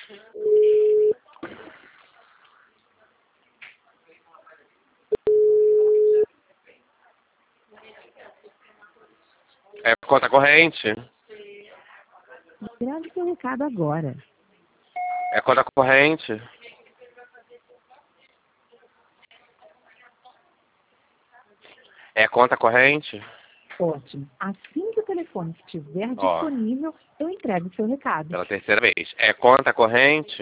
É conta corrente? Grave seu recado agora. É conta corrente? É conta corrente? Ótimo. Assim que o telefone estiver Ó. disponível, eu entrego o seu recado. Pela terceira vez. É conta corrente?